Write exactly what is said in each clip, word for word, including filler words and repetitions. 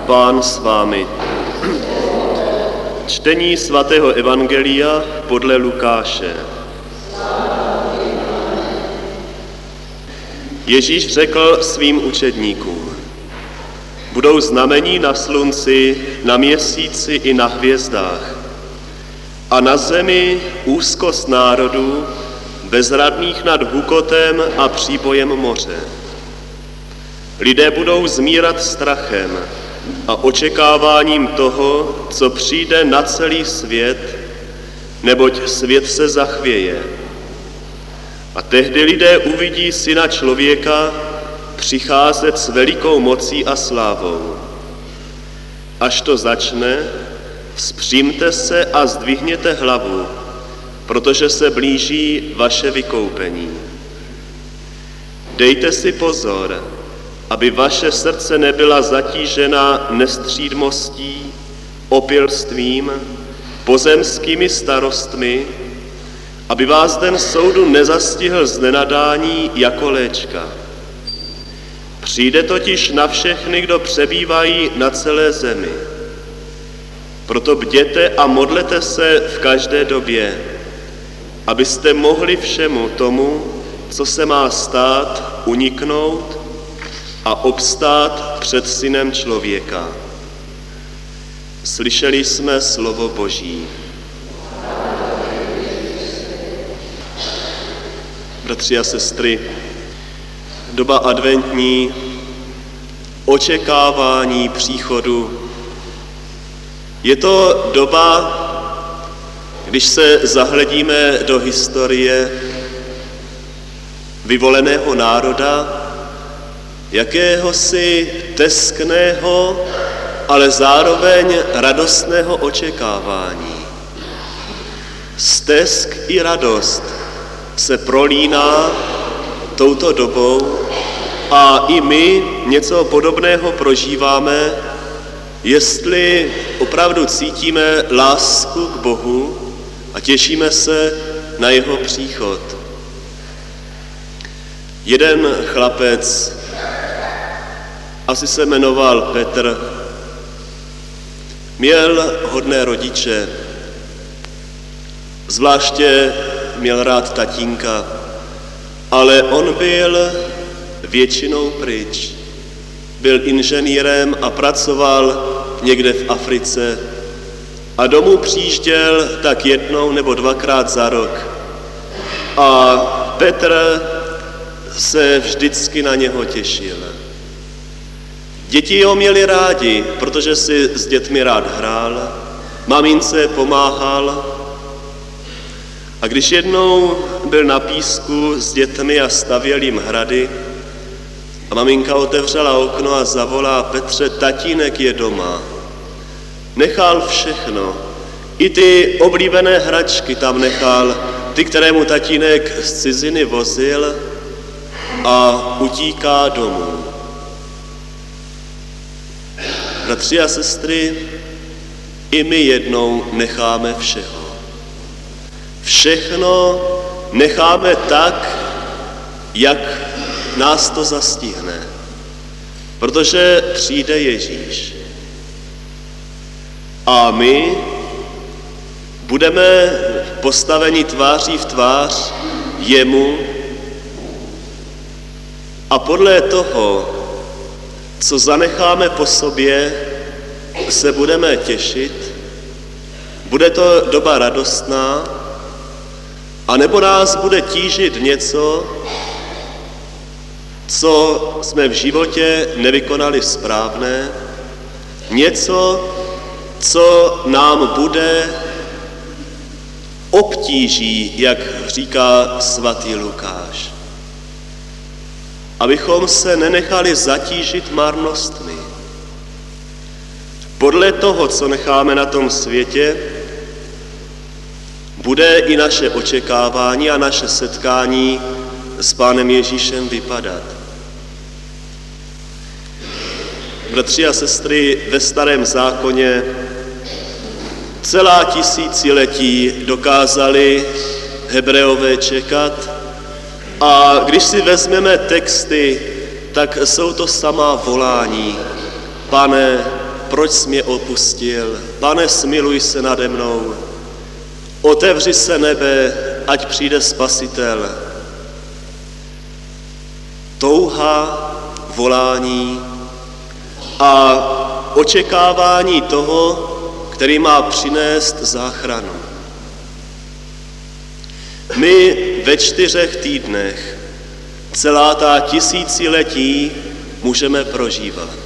Pán s vámi. Čtení svatého evangelia podle Lukáše. Ježíš řekl svým učedníkům: budou znamení na slunci, na měsíci i na hvězdách a na zemi úzkost národů, bezradných nad hukotem a příbojem moře. Lidé budou zmírat strachem a očekáváním toho, co přijde na celý svět, neboť svět se zachvěje. A tehdy lidé uvidí Syna člověka přicházet s velikou mocí a slávou. Až to začne, vzpřímte se a zdvihněte hlavu, protože se blíží vaše vykoupení. Dejte si pozor, aby vaše srdce nebyla zatížena nestřídmostí, opilstvím, pozemskými starostmi, aby vás den soudu nezastihl z nenadání jako léčka. Přijde totiž na všechny, kdo přebývají na celé zemi. Proto bděte a modlete se v každé době, abyste mohli všemu tomu, co se má stát, uniknout a obstát před Synem člověka. Slyšeli jsme slovo Boží. Bratři a sestry, doba adventní, očekávání příchodu, je to doba, když se zahledíme do historie vyvoleného národa, jakéhosi teskného, ale zároveň radostného očekávání. Stesk i radost se prolíná touto dobou a i my něco podobného prožíváme, jestli opravdu cítíme lásku k Bohu a těšíme se na jeho příchod. Jeden chlapec, asi se jmenoval Petr, měl hodné rodiče, zvláště měl rád tatínka, ale on byl většinou pryč. Byl inženýrem a pracoval někde v Africe a domů přijížděl tak jednou nebo dvakrát za rok. A Petr se vždycky na něho těšil. Děti ho měli rádi, protože si s dětmi rád hrál, mamince pomáhal. A když jednou byl na písku s dětmi a stavěl jim hrady, a maminka otevřela okno a zavolá: Petře, tatínek je doma. Nechal všechno, i ty oblíbené hračky tam nechal, ty, které mu tatínek z ciziny vozil, a utíká domů. Bratři a sestry, i my jednou necháme všeho. Všechno necháme tak, jak nás to zastihne, protože přijde Ježíš. A my budeme postaveni tváří v tvář jemu a podle toho, co zanecháme po sobě, se budeme těšit. Bude to doba radostná, anebo nás bude tížit něco, co jsme v životě nevykonali správné, něco, co nám bude obtíží, jak říká svatý Lukáš. Abychom se nenechali zatížit marnostmi. Podle toho, co necháme na tom světě, bude i naše očekávání a naše setkání s Pánem Ježíšem vypadat. Bratři a sestry, ve Starém zákoně celá tisíciletí dokázali Hebreové čekat, a když si vezmeme texty, tak jsou to samá volání: Pane, proč jsi mě opustil? Pane, smiluj se nade mnou. Otevři se nebe, ať přijde Spasitel. Touha, volání a očekávání toho, který má přinést záchranu. My ve čtyřech týdnech celá ta tisíciletí můžeme prožívat.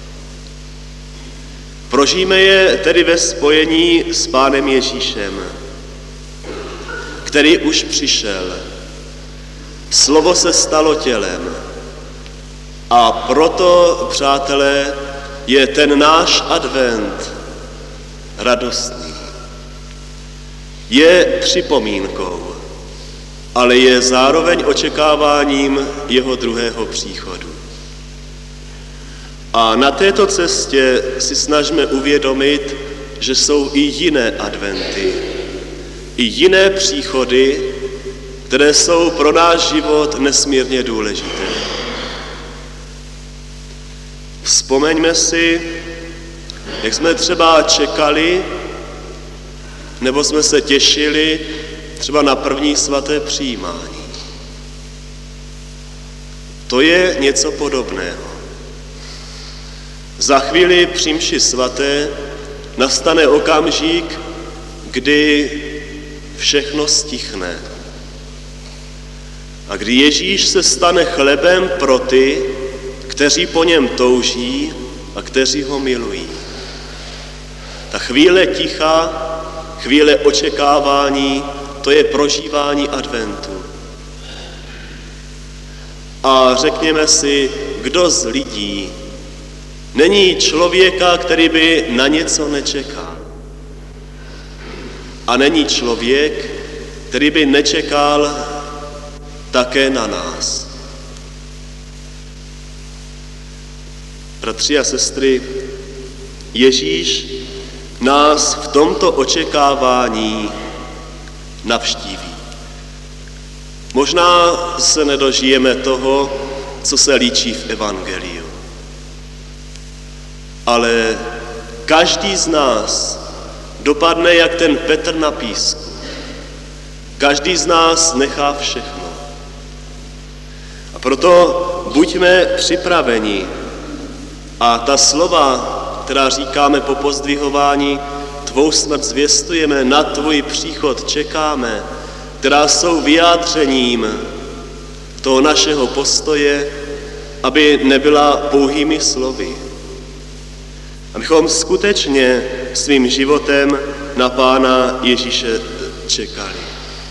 Prožijeme je tedy ve spojení s Pánem Ježíšem, který už přišel. Slovo se stalo tělem. A proto, přátelé, je ten náš advent radostný. Je připomínkou, ale je zároveň očekáváním jeho druhého příchodu. A na této cestě si snažíme uvědomit, že jsou i jiné adventy, i jiné příchody, které jsou pro náš život nesmírně důležité. Vzpomeňme si, jak jsme třeba čekali, nebo jsme se těšili třeba na první svaté přijímání. To je něco podobného. Za chvíli při mši svaté nastane okamžik, kdy všechno stichne. A kdy Ježíš se stane chlebem pro ty, kteří po něm touží a kteří ho milují. Ta chvíle ticha, chvíle očekávání, to je prožívání adventu. A řekněme si, kdo z lidí není člověka, který by na něco nečekal. A není člověk, který by nečekal také na nás. Bratři a sestry, Ježíš nás v tomto očekávání navštíví. Možná se nedožijeme toho, co se líčí v evangeliu. Ale každý z nás dopadne jak ten Petr na písku. Každý z nás nechá všechno. A proto buďme připraveni. A ta slova, která říkáme po pozdvihování, tvou smrt zvěstujeme, na tvůj příchod čekáme, která jsou vyjádřením toho našeho postoje, aby nebyla pouhými slovy. Abychom skutečně svým životem na Pána Ježíše čekali.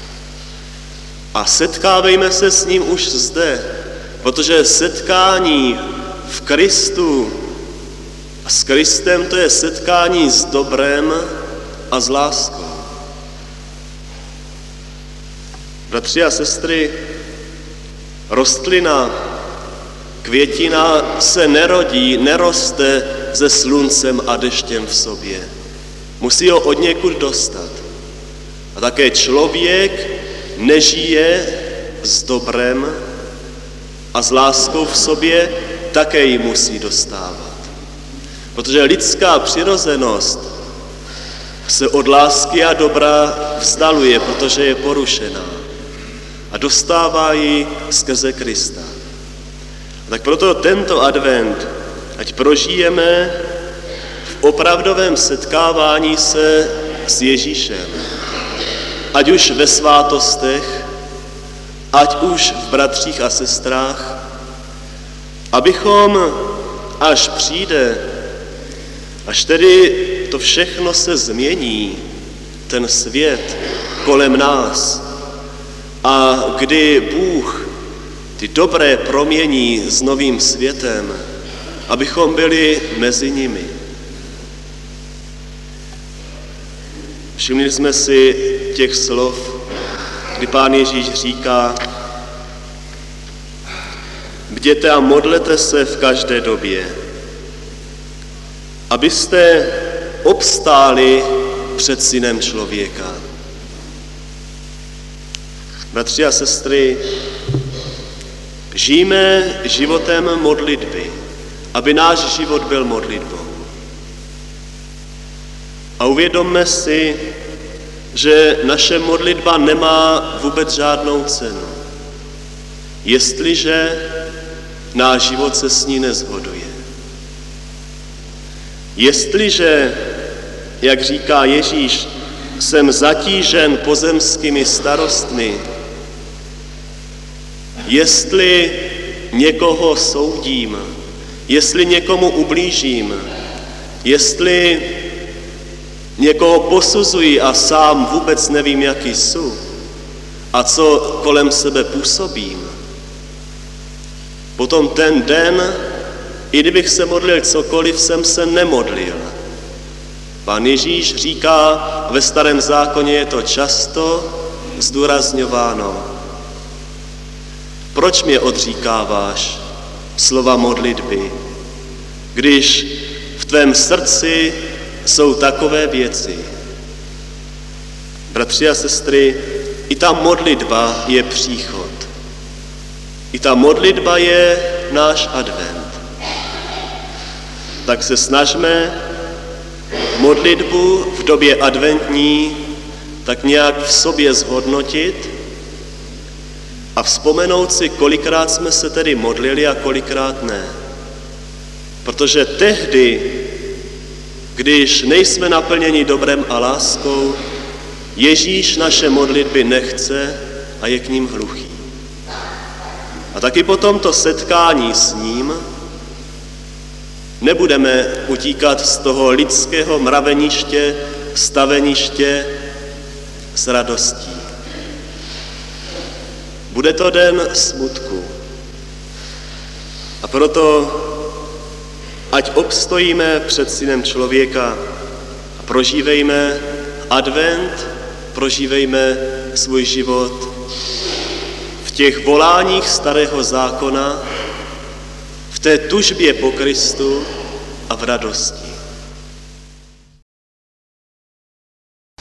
A setkávejme se s ním už zde, protože setkání v Kristu a s Kristem to je setkání s dobrem a s láskou. Bratři a sestry, rostlina, květina se nerodí, neroste se sluncem a deštěm v sobě. Musí ho odněkud dostat. A také člověk nežije s dobrem a s láskou v sobě, také ji musí dostávat. Protože lidská přirozenost se od lásky a dobra vzdaluje, protože je porušená. A dostává ji skrze Krista. A tak proto tento advent, ať prožijeme v opravdovém setkávání se s Ježíšem. Ať už ve svátostech, ať už v bratřích a sestrách, abychom, až přijde, až tedy to všechno se změní, ten svět kolem nás, a kdy Bůh ty dobré promění s novým světem, abychom byli mezi nimi. Všimli jsme si těch slov, kdy Pán Ježíš říká: bděte a modlete se v každé době, abyste obstáli před Synem člověka. Bratři a sestry, žijme životem modlitby, aby náš život byl modlitbou. A uvědomme si, že naše modlitba nemá vůbec žádnou cenu, jestliže náš život se s ní neshoduje. Jestliže, jak říká Ježíš, jsem zatížen pozemskými starostmi, jestli někoho soudím, jestli někomu ublížím, jestli někoho posuzuji a sám vůbec nevím, jaký jsou a co kolem sebe působím, potom ten den, i kdybych se modlil cokoliv, jsem se nemodlil. Pán Ježíš říká, ve Starém zákoně je to často zdůrazňováno. Proč mě odříkáváš slova modlitby, když v tvém srdci jsou takové věci? Bratři a sestry, i ta modlitba je příchod. I ta modlitba je náš advent. Tak se snažme modlitbu v době adventní tak nějak v sobě zhodnotit a vzpomenout si, kolikrát jsme se tedy modlili a kolikrát ne. Protože tehdy, když nejsme naplněni dobrem a láskou, Ježíš naše modlitby nechce a je k ním hluchý. A taky po tomto setkání s ním nebudeme utíkat z toho lidského mraveniště, staveniště s radostí. Bude to den smutku. A proto, ať obstojíme před Synem člověka a prožívejme advent, prožívejme svůj život v těch voláních Starého zákona, v té tužbě po Kristu a v radosti.